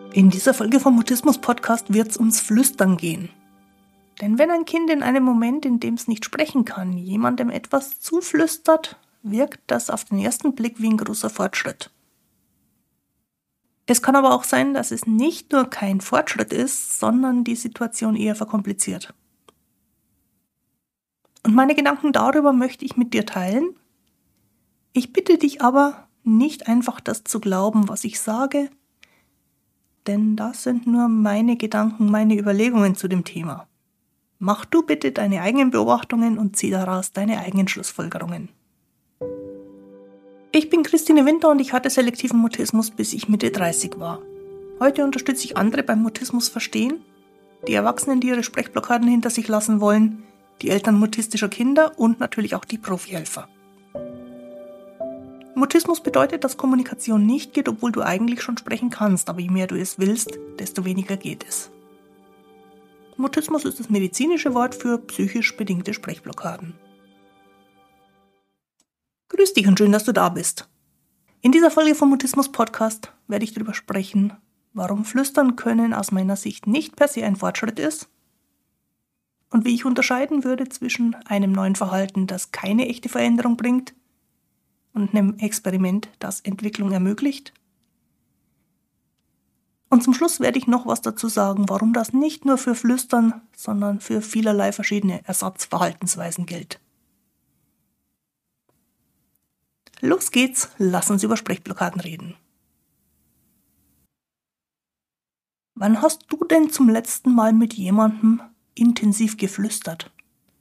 In dieser Folge vom Mutismus-Podcast wird es ums Flüstern gehen. Denn wenn ein Kind in einem Moment, in dem es nicht sprechen kann, jemandem etwas zuflüstert, wirkt das auf den ersten Blick wie ein großer Fortschritt. Es kann aber auch sein, dass es nicht nur kein Fortschritt ist, sondern die Situation eher verkompliziert. Und meine Gedanken darüber möchte ich mit dir teilen. Ich bitte dich aber, nicht einfach das zu glauben, was ich sage, denn das sind nur meine Gedanken, meine Überlegungen zu dem Thema. Mach du bitte deine eigenen Beobachtungen und zieh daraus deine eigenen Schlussfolgerungen. Ich bin Christine Winter und ich hatte selektiven Mutismus, bis ich Mitte 30 war. Heute unterstütze ich andere beim Mutismus verstehen, die Erwachsenen, die ihre Sprechblockaden hinter sich lassen wollen, die Eltern mutistischer Kinder und natürlich auch die Profihelfer. Mutismus bedeutet, dass Kommunikation nicht geht, obwohl du eigentlich schon sprechen kannst, aber je mehr du es willst, desto weniger geht es. Mutismus ist das medizinische Wort für psychisch bedingte Sprechblockaden. Grüß dich und schön, dass du da bist. In dieser Folge vom Mutismus-Podcast werde ich darüber sprechen, warum Flüstern können aus meiner Sicht nicht per se ein Fortschritt ist und wie ich unterscheiden würde zwischen einem neuen Verhalten, das keine echte Veränderung bringt, und einem Experiment, das Entwicklung ermöglicht. Und zum Schluss werde ich noch was dazu sagen, warum das nicht nur für Flüstern, sondern für vielerlei verschiedene Ersatzverhaltensweisen gilt. Los geht's, lass uns über Sprechblockaden reden. Wann hast du denn zum letzten Mal mit jemandem intensiv geflüstert?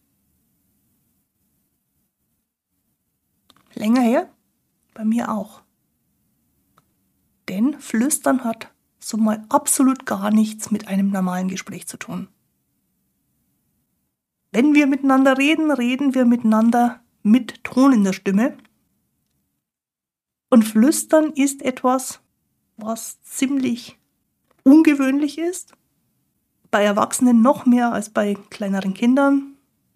Länger her? Bei mir auch. Denn Flüstern hat so mal absolut gar nichts mit einem normalen Gespräch zu tun. Wenn wir miteinander reden, reden wir miteinander mit Ton in der Stimme. Und Flüstern ist etwas, was ziemlich ungewöhnlich ist. Bei Erwachsenen noch mehr als bei kleineren Kindern.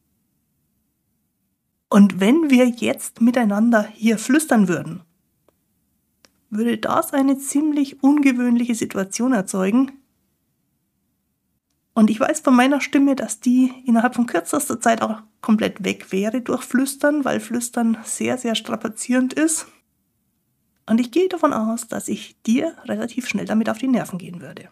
Und wenn wir jetzt miteinander hier flüstern würden, würde das eine ziemlich ungewöhnliche Situation erzeugen. Und ich weiß von meiner Stimme, dass die innerhalb von kürzester Zeit auch komplett weg wäre durch Flüstern, weil Flüstern sehr, sehr strapazierend ist. Und ich gehe davon aus, dass ich dir relativ schnell damit auf die Nerven gehen würde.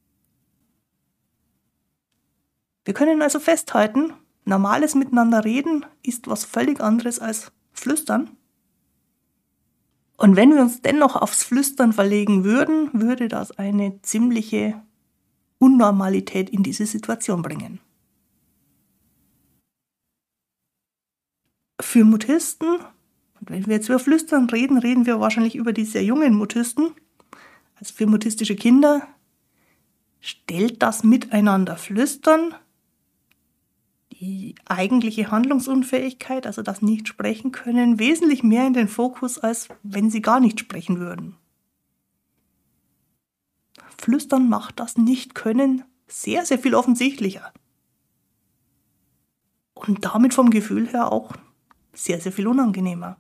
Wir können also festhalten, normales Miteinander reden ist was völlig anderes als Flüstern. Und wenn wir uns dennoch aufs Flüstern verlegen würden, würde das eine ziemliche Unnormalität in diese Situation bringen. Für Mutisten, und wenn wir jetzt über Flüstern reden, reden wir wahrscheinlich über die sehr jungen Mutisten, also für mutistische Kinder, stellt das Miteinander Flüstern die eigentliche Handlungsunfähigkeit, also das Nicht-Sprechen können, wesentlich mehr in den Fokus, als wenn sie gar nicht sprechen würden. Flüstern macht das Nicht-Können sehr, sehr viel offensichtlicher. Und damit vom Gefühl her auch sehr, sehr viel unangenehmer.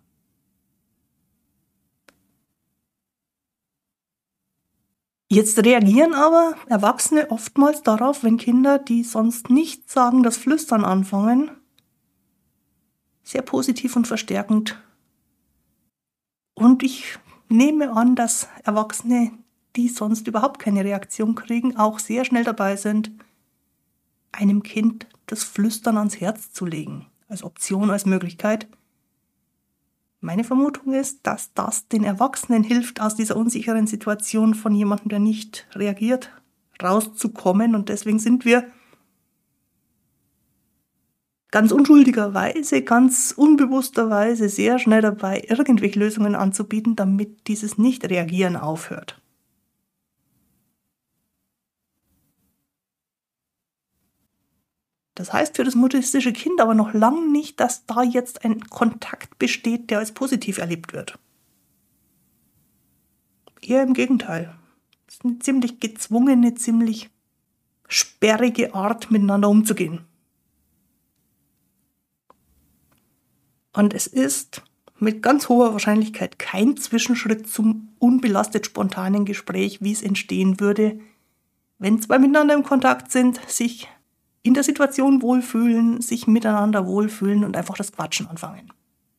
Jetzt reagieren aber Erwachsene oftmals darauf, wenn Kinder, die sonst nicht sagen, das Flüstern anfangen, sehr positiv und verstärkend. Und ich nehme an, dass Erwachsene, die sonst überhaupt keine Reaktion kriegen, auch sehr schnell dabei sind, einem Kind das Flüstern ans Herz zu legen, als Option, als Möglichkeit. Meine Vermutung ist, dass das den Erwachsenen hilft, aus dieser unsicheren Situation von jemandem, der nicht reagiert, rauszukommen. Und deswegen sind wir ganz unschuldigerweise, ganz unbewussterweise sehr schnell dabei, irgendwelche Lösungen anzubieten, damit dieses Nicht-Reagieren aufhört. Das heißt für das mutistische Kind aber noch lange nicht, dass da jetzt ein Kontakt besteht, der als positiv erlebt wird. Eher im Gegenteil. Es ist eine ziemlich gezwungene, ziemlich sperrige Art, miteinander umzugehen. Und es ist mit ganz hoher Wahrscheinlichkeit kein Zwischenschritt zum unbelastet spontanen Gespräch, wie es entstehen würde, wenn zwei miteinander im Kontakt sind, sich in der Situation wohlfühlen, sich miteinander wohlfühlen und einfach das Quatschen anfangen.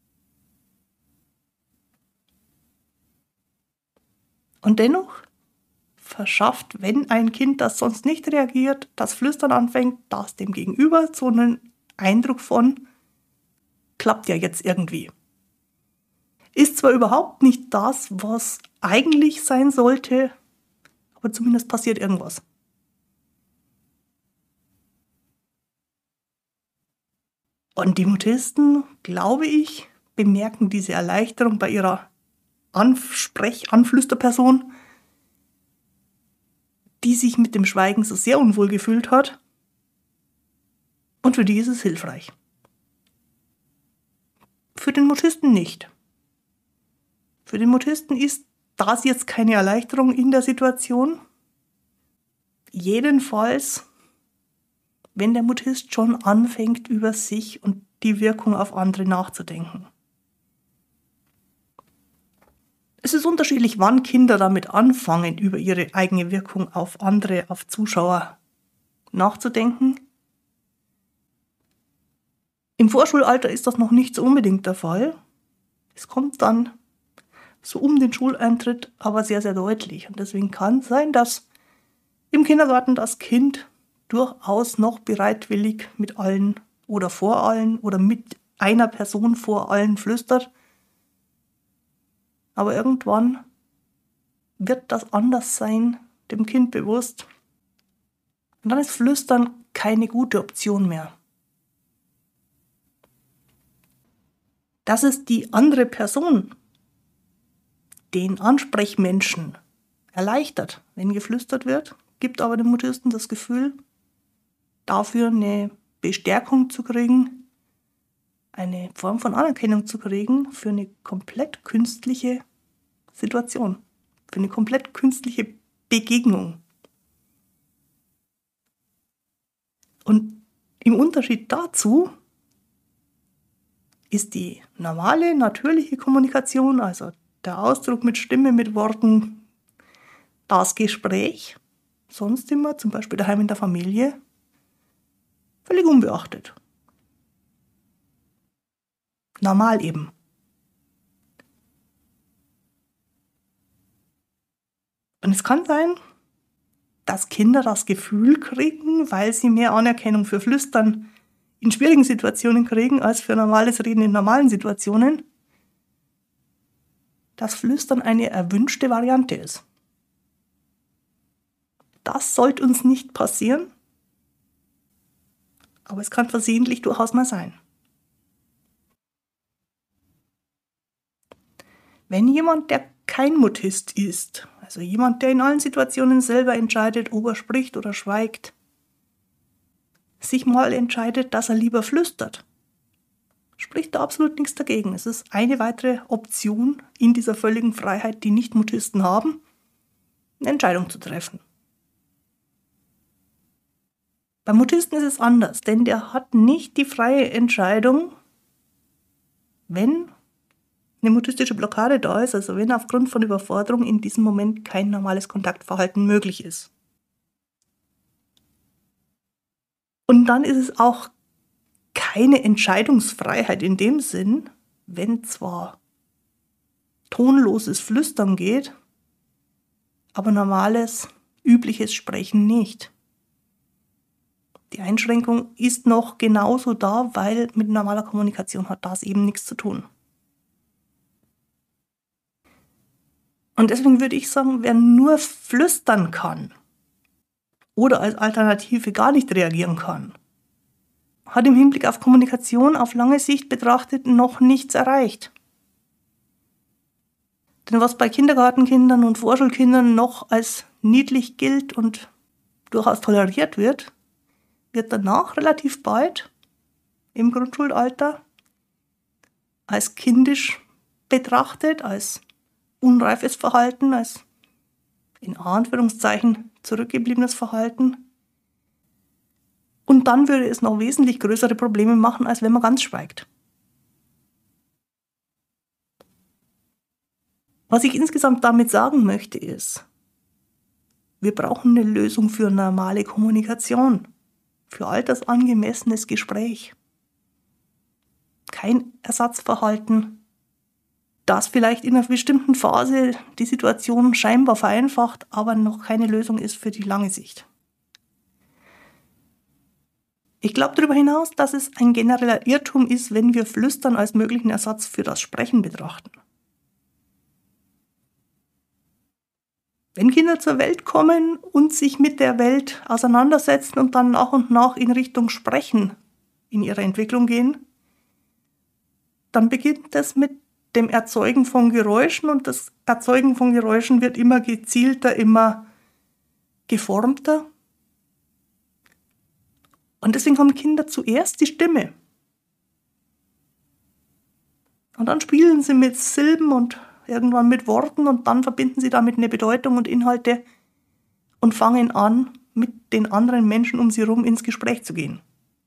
Und dennoch verschafft, wenn ein Kind, das sonst nicht reagiert, das Flüstern anfängt, das dem Gegenüber so einen Eindruck von, klappt ja jetzt irgendwie. Ist zwar überhaupt nicht das, was eigentlich sein sollte, aber zumindest passiert irgendwas. Und die Mutisten, glaube ich, bemerken diese Erleichterung bei ihrer Anflüsterperson, die sich mit dem Schweigen so sehr unwohl gefühlt hat. Und für die ist es hilfreich. Für den Mutisten nicht. Für den Mutisten ist das jetzt keine Erleichterung in der Situation. Jedenfalls, wenn der Mutist schon anfängt, über sich und die Wirkung auf andere nachzudenken. Es ist unterschiedlich, wann Kinder damit anfangen, über ihre eigene Wirkung auf andere, auf Zuschauer nachzudenken. Im Vorschulalter ist das noch nicht so unbedingt der Fall. Es kommt dann so um den Schuleintritt aber sehr, sehr deutlich. Und deswegen kann es sein, dass im Kindergarten das Kind durchaus noch bereitwillig mit allen oder vor allen oder mit einer Person vor allen flüstert. Aber irgendwann wird das anders sein, dem Kind bewusst. Und dann ist Flüstern keine gute Option mehr. Dass es die andere Person, den Ansprechmenschen, erleichtert, wenn geflüstert wird, gibt aber dem Mutisten das Gefühl, dafür eine Bestärkung zu kriegen, eine Form von Anerkennung zu kriegen für eine komplett künstliche Situation, für eine komplett künstliche Begegnung. Und im Unterschied dazu ist die normale, natürliche Kommunikation, also der Ausdruck mit Stimme, mit Worten, das Gespräch, sonst immer, zum Beispiel daheim in der Familie, völlig unbeachtet. Normal eben. Und es kann sein, dass Kinder das Gefühl kriegen, weil sie mehr Anerkennung für Flüstern in schwierigen Situationen kriegen, als für normales Reden in normalen Situationen, dass Flüstern eine erwünschte Variante ist. Das sollte uns nicht passieren, aber es kann versehentlich durchaus mal sein. Wenn jemand, der kein Mutist ist, also jemand, der in allen Situationen selber entscheidet, ob er spricht oder schweigt, sich mal entscheidet, dass er lieber flüstert, spricht da absolut nichts dagegen. Es ist eine weitere Option in dieser völligen Freiheit, die Nicht-Mutisten haben, eine Entscheidung zu treffen. Beim Mutisten ist es anders, denn der hat nicht die freie Entscheidung, wenn eine mutistische Blockade da ist, also wenn aufgrund von Überforderung in diesem Moment kein normales Kontaktverhalten möglich ist. Und dann ist es auch keine Entscheidungsfreiheit in dem Sinn, wenn zwar tonloses Flüstern geht, aber normales, übliches Sprechen nicht. Die Einschränkung ist noch genauso da, weil mit normaler Kommunikation hat das eben nichts zu tun. Und deswegen würde ich sagen, wer nur flüstern kann oder als Alternative gar nicht reagieren kann, hat im Hinblick auf Kommunikation auf lange Sicht betrachtet noch nichts erreicht. Denn was bei Kindergartenkindern und Vorschulkindern noch als niedlich gilt und durchaus toleriert wird, wird danach relativ bald im Grundschulalter als kindisch betrachtet, als unreifes Verhalten, als in Anführungszeichen zurückgebliebenes Verhalten. Und dann würde es noch wesentlich größere Probleme machen, als wenn man ganz schweigt. Was ich insgesamt damit sagen möchte ist, Wir brauchen eine Lösung für normale Kommunikation, für altersangemessenes Gespräch. Kein Ersatzverhalten, das vielleicht in einer bestimmten Phase die Situation scheinbar vereinfacht, aber noch keine Lösung ist für die lange Sicht. Ich glaube darüber hinaus, dass es ein genereller Irrtum ist, wenn wir Flüstern als möglichen Ersatz für das Sprechen betrachten. Wenn Kinder zur Welt kommen und sich mit der Welt auseinandersetzen und dann nach und nach in Richtung Sprechen in ihrer Entwicklung gehen, dann beginnt das mit dem Erzeugen von Geräuschen und das Erzeugen von Geräuschen wird immer gezielter, immer geformter. Und deswegen haben Kinder zuerst die Stimme. Und dann spielen sie mit Silben und irgendwann mit Worten und dann verbinden sie damit eine Bedeutung und Inhalte und fangen an, mit den anderen Menschen um sie herum ins Gespräch zu gehen.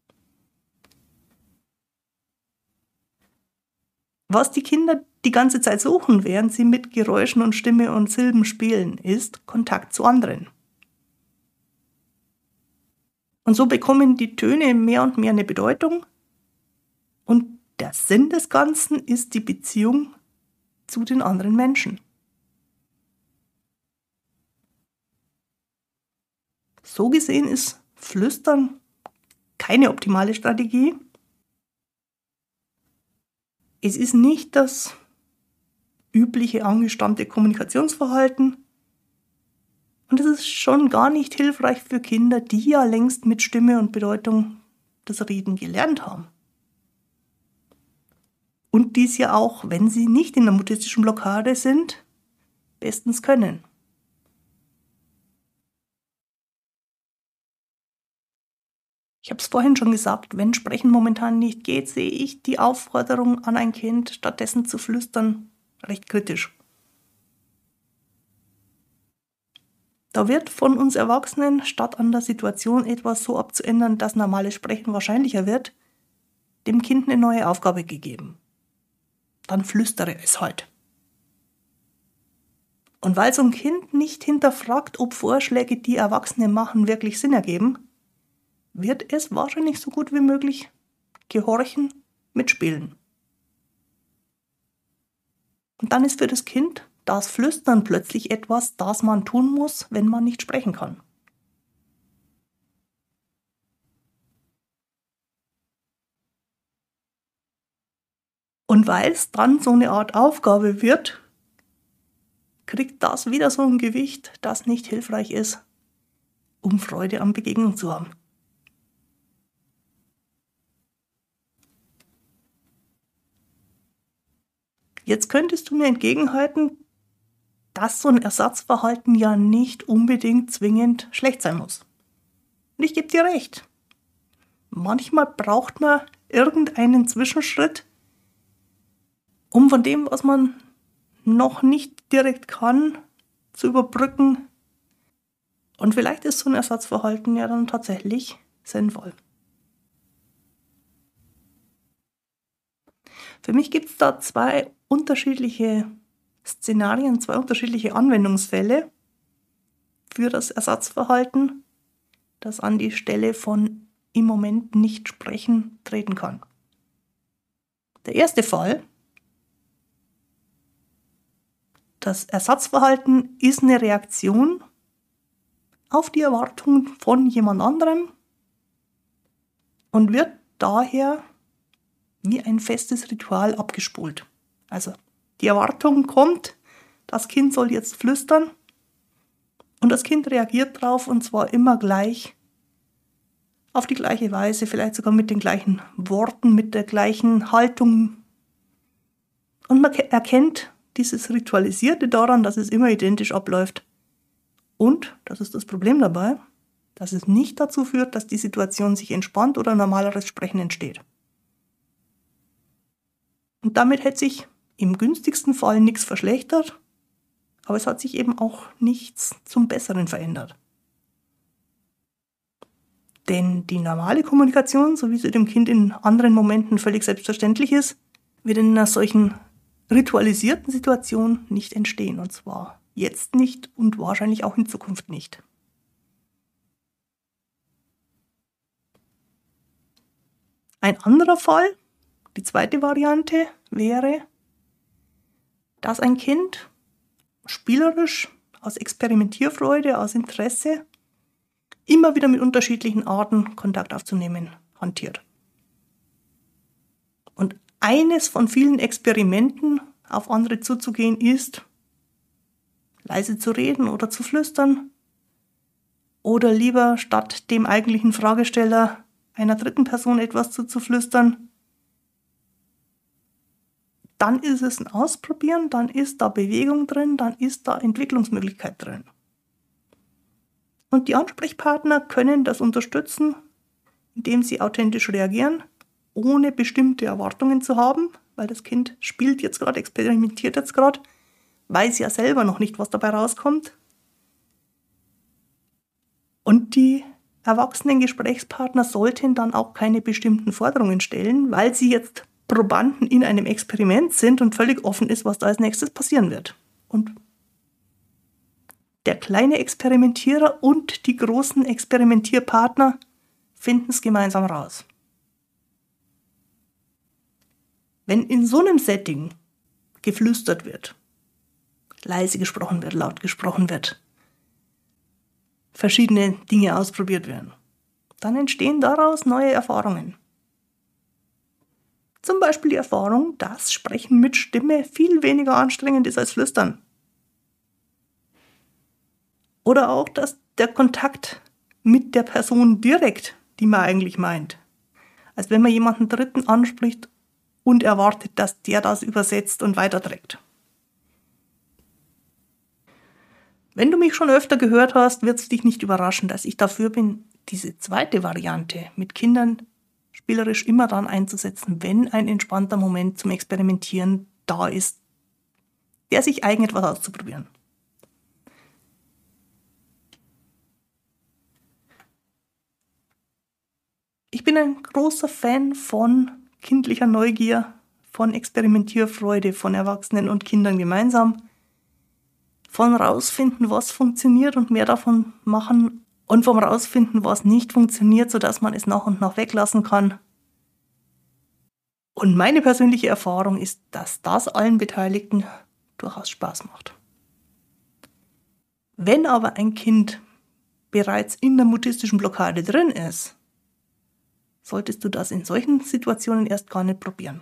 Was die Kinder die ganze Zeit suchen, während sie mit Geräuschen und Stimme und Silben spielen, ist Kontakt zu anderen. Und so bekommen die Töne mehr und mehr eine Bedeutung. Und der Sinn des Ganzen ist die Beziehung zu den anderen Menschen. So gesehen ist Flüstern keine optimale Strategie. Es ist nicht das übliche angestammte Kommunikationsverhalten. Und es ist schon gar nicht hilfreich für Kinder, die ja längst mit Stimme und Bedeutung das Reden gelernt haben. Und dies ja auch, wenn sie nicht in der mutistischen Blockade sind, bestens können. Ich habe es vorhin schon gesagt, wenn Sprechen momentan nicht geht, sehe ich die Aufforderung an ein Kind, stattdessen zu flüstern, recht kritisch. Da wird von uns Erwachsenen, statt an der Situation etwas so abzuändern, dass normales Sprechen wahrscheinlicher wird, dem Kind eine neue Aufgabe gegeben. Dann flüstere es halt. Und weil so ein Kind nicht hinterfragt, ob Vorschläge, die Erwachsene machen, wirklich Sinn ergeben, wird es wahrscheinlich so gut wie möglich gehorchen, mitspielen. Und dann ist für das Kind das Flüstern plötzlich etwas, das man tun muss, wenn man nicht sprechen kann. Und weil es dann so eine Art Aufgabe wird, kriegt das wieder so ein Gewicht, das nicht hilfreich ist, um Freude an Begegnung zu haben. Jetzt könntest du mir entgegenhalten, dass so ein Ersatzverhalten ja nicht unbedingt zwingend schlecht sein muss. Und ich gebe dir recht. Manchmal braucht man irgendeinen Zwischenschritt, um von dem, was man noch nicht direkt kann, zu überbrücken. Und vielleicht ist so ein Ersatzverhalten ja dann tatsächlich sinnvoll. Für mich gibt es da zwei unterschiedliche Szenarien, zwei unterschiedliche Anwendungsfälle für das Ersatzverhalten, das an die Stelle von im Moment nicht sprechen treten kann. Der erste Fall: Das Ersatzverhalten ist eine Reaktion auf die Erwartung von jemand anderem und wird daher wie ein festes Ritual abgespult. Also die Erwartung kommt, das Kind soll jetzt flüstern und das Kind reagiert drauf und zwar immer gleich, auf die gleiche Weise, vielleicht sogar mit den gleichen Worten, mit der gleichen Haltung. Und man erkennt dieses Ritualisierte daran, dass es immer identisch abläuft. Und, das ist das Problem dabei, dass es nicht dazu führt, dass die Situation sich entspannt oder normaleres Sprechen entsteht. Und damit hätte sich im günstigsten Fall nichts verschlechtert, aber es hat sich eben auch nichts zum Besseren verändert. Denn die normale Kommunikation, so wie sie dem Kind in anderen Momenten völlig selbstverständlich ist, wird in einer solchen ritualisierten Situation nicht entstehen. Und zwar jetzt nicht und wahrscheinlich auch in Zukunft nicht. Ein anderer Fall, die zweite Variante, wäre, dass ein Kind spielerisch, aus Experimentierfreude, aus Interesse, immer wieder mit unterschiedlichen Arten Kontakt aufzunehmen hantiert. Und eines von vielen Experimenten, auf andere zuzugehen, ist, leise zu reden oder zu flüstern oder lieber statt dem eigentlichen Fragesteller einer dritten Person etwas zuzuflüstern. Dann ist es ein Ausprobieren, dann ist da Bewegung drin, dann ist da Entwicklungsmöglichkeit drin. Und die Ansprechpartner können das unterstützen, indem sie authentisch reagieren, ohne bestimmte Erwartungen zu haben, weil das Kind spielt jetzt gerade, experimentiert jetzt gerade, weiß ja selber noch nicht, was dabei rauskommt. Und die erwachsenen Gesprächspartner sollten dann auch keine bestimmten Forderungen stellen, weil sie jetzt Probanden in einem Experiment sind und völlig offen ist, was da als nächstes passieren wird. Und der kleine Experimentierer und die großen Experimentierpartner finden es gemeinsam raus. Wenn in so einem Setting geflüstert wird, leise gesprochen wird, laut gesprochen wird, verschiedene Dinge ausprobiert werden, dann entstehen daraus neue Erfahrungen. Zum Beispiel die Erfahrung, dass Sprechen mit Stimme viel weniger anstrengend ist als Flüstern. Oder auch, dass der Kontakt mit der Person direkt, die man eigentlich meint, als wenn man jemanden Dritten anspricht und erwartet, dass der das übersetzt und weiterträgt. Wenn du mich schon öfter gehört hast, wird es dich nicht überraschen, dass ich dafür bin, diese zweite Variante mit Kindern spielerisch immer dann einzusetzen, wenn ein entspannter Moment zum Experimentieren da ist, der sich eignet, was auszuprobieren. Ich bin ein großer Fan von kindlicher Neugier, von Experimentierfreude von Erwachsenen und Kindern gemeinsam, von rausfinden, was funktioniert und mehr davon machen und vom rausfinden, was nicht funktioniert, sodass man es nach und nach weglassen kann. Und meine persönliche Erfahrung ist, dass das allen Beteiligten durchaus Spaß macht. Wenn aber ein Kind bereits in der mutistischen Blockade drin ist, solltest du das in solchen Situationen erst gar nicht probieren.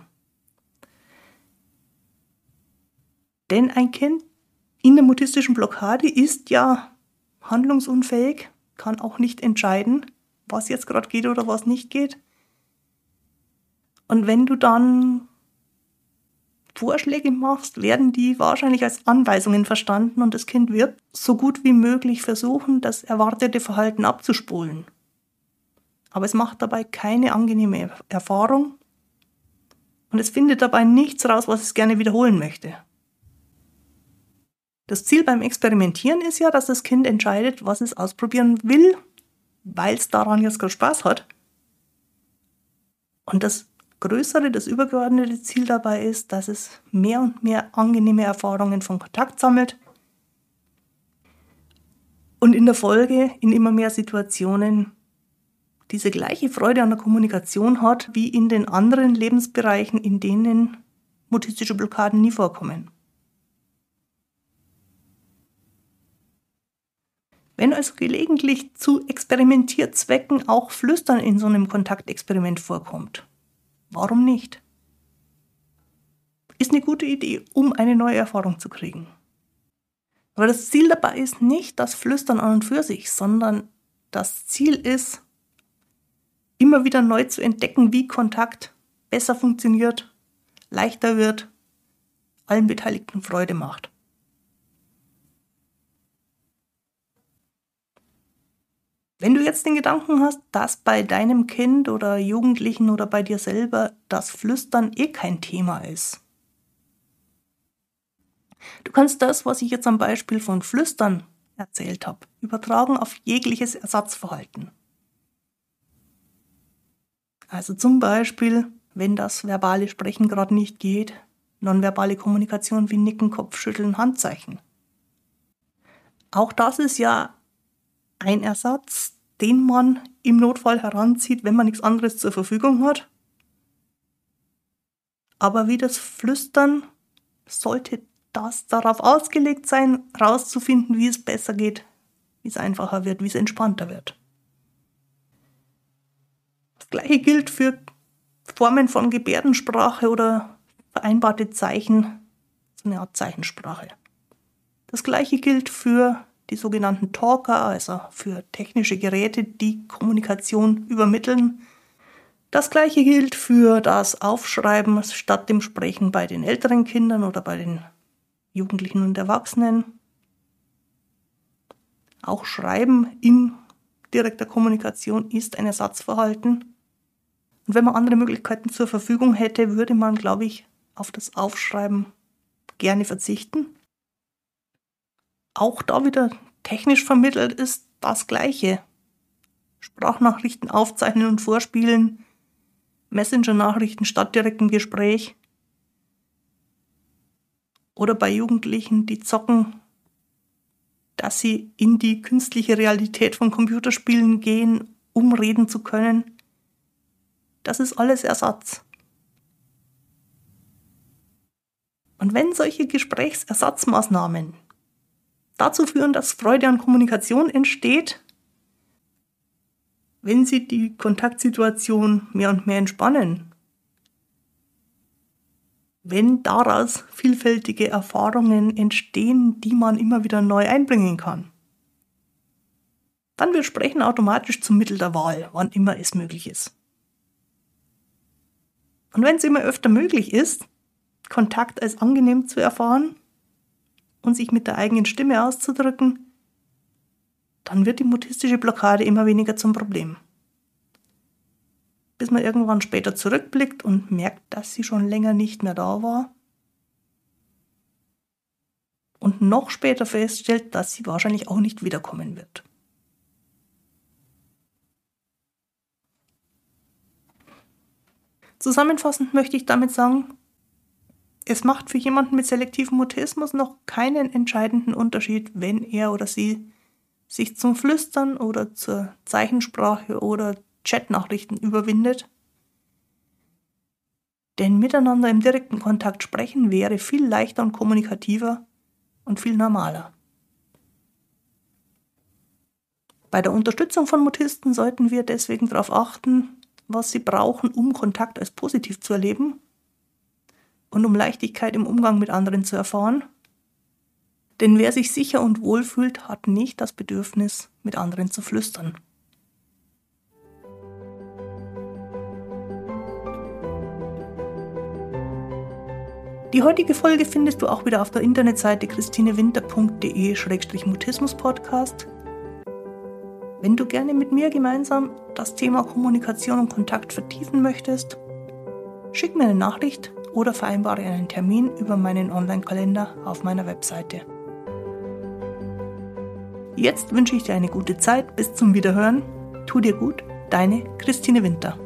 Denn ein Kind in der mutistischen Blockade ist ja handlungsunfähig, kann auch nicht entscheiden, was jetzt gerade geht oder was nicht geht. Und wenn du dann Vorschläge machst, werden die wahrscheinlich als Anweisungen verstanden und das Kind wird so gut wie möglich versuchen, das erwartete Verhalten abzuspulen. Aber es macht dabei keine angenehme Erfahrung und es findet dabei nichts raus, was es gerne wiederholen möchte. Das Ziel beim Experimentieren ist ja, dass das Kind entscheidet, was es ausprobieren will, weil es daran jetzt gerade Spaß hat. Und das größere, das übergeordnete Ziel dabei ist, dass es mehr und mehr angenehme Erfahrungen von Kontakt sammelt und in der Folge in immer mehr Situationen diese gleiche Freude an der Kommunikation hat, wie in den anderen Lebensbereichen, in denen mutistische Blockaden nie vorkommen. Wenn also gelegentlich zu Experimentierzwecken auch Flüstern in so einem Kontaktexperiment vorkommt, warum nicht? Ist eine gute Idee, um eine neue Erfahrung zu kriegen. Aber das Ziel dabei ist nicht das Flüstern an und für sich, sondern das Ziel ist, immer wieder neu zu entdecken, wie Kontakt besser funktioniert, leichter wird, allen Beteiligten Freude macht. Wenn du jetzt den Gedanken hast, dass bei deinem Kind oder Jugendlichen oder bei dir selber das Flüstern kein Thema ist. Du kannst das, was ich jetzt am Beispiel von Flüstern erzählt habe, übertragen auf jegliches Ersatzverhalten. Also zum Beispiel, wenn das verbale Sprechen gerade nicht geht, nonverbale Kommunikation wie Nicken, Kopfschütteln, Handzeichen. Auch das ist ja ein Ersatz, den man im Notfall heranzieht, wenn man nichts anderes zur Verfügung hat. Aber wie das Flüstern sollte das darauf ausgelegt sein, herauszufinden, wie es besser geht, wie es einfacher wird, wie es entspannter wird. Das Gleiche gilt für Formen von Gebärdensprache oder vereinbarte Zeichen, so eine Art Zeichensprache. Das Gleiche gilt für die sogenannten Talker, also für technische Geräte, die Kommunikation übermitteln. Das Gleiche gilt für das Aufschreiben statt dem Sprechen bei den älteren Kindern oder bei den Jugendlichen und Erwachsenen. Auch Schreiben in direkter Kommunikation ist ein Ersatzverhalten. Und wenn man andere Möglichkeiten zur Verfügung hätte, würde man, glaube ich, auf das Aufschreiben gerne verzichten. Auch da wieder technisch vermittelt ist das Gleiche. Sprachnachrichten aufzeichnen und vorspielen, Messenger-Nachrichten statt direktem Gespräch. Oder bei Jugendlichen, die zocken, dass sie in die künstliche Realität von Computerspielen gehen, um reden zu können. Das ist alles Ersatz. Und wenn solche Gesprächsersatzmaßnahmen dazu führen, dass Freude an Kommunikation entsteht, wenn sie die Kontaktsituation mehr und mehr entspannen, wenn daraus vielfältige Erfahrungen entstehen, die man immer wieder neu einbringen kann, dann wird Sprechen automatisch zum Mittel der Wahl, wann immer es möglich ist. Und wenn es immer öfter möglich ist, Kontakt als angenehm zu erfahren und sich mit der eigenen Stimme auszudrücken, dann wird die mutistische Blockade immer weniger zum Problem. Bis man irgendwann später zurückblickt und merkt, dass sie schon länger nicht mehr da war. Und noch später feststellt, dass sie wahrscheinlich auch nicht wiederkommen wird. Zusammenfassend möchte ich damit sagen, es macht für jemanden mit selektivem Mutismus noch keinen entscheidenden Unterschied, wenn er oder sie sich zum Flüstern oder zur Zeichensprache oder Chatnachrichten überwindet. Denn miteinander im direkten Kontakt sprechen wäre viel leichter und kommunikativer und viel normaler. Bei der Unterstützung von Mutisten sollten wir deswegen darauf achten, was sie brauchen, um Kontakt als positiv zu erleben und um Leichtigkeit im Umgang mit anderen zu erfahren. Denn wer sich sicher und wohl fühlt, hat nicht das Bedürfnis, mit anderen zu flüstern. Die heutige Folge findest du auch wieder auf der Internetseite christinewinter.de/mutismus-podcast. Wenn du gerne mit mir gemeinsam das Thema Kommunikation und Kontakt vertiefen möchtest, schick mir eine Nachricht oder vereinbare einen Termin über meinen Online-Kalender auf meiner Webseite. Jetzt wünsche ich dir eine gute Zeit. Bis zum Wiederhören. Tu dir gut, deine Christine Winter.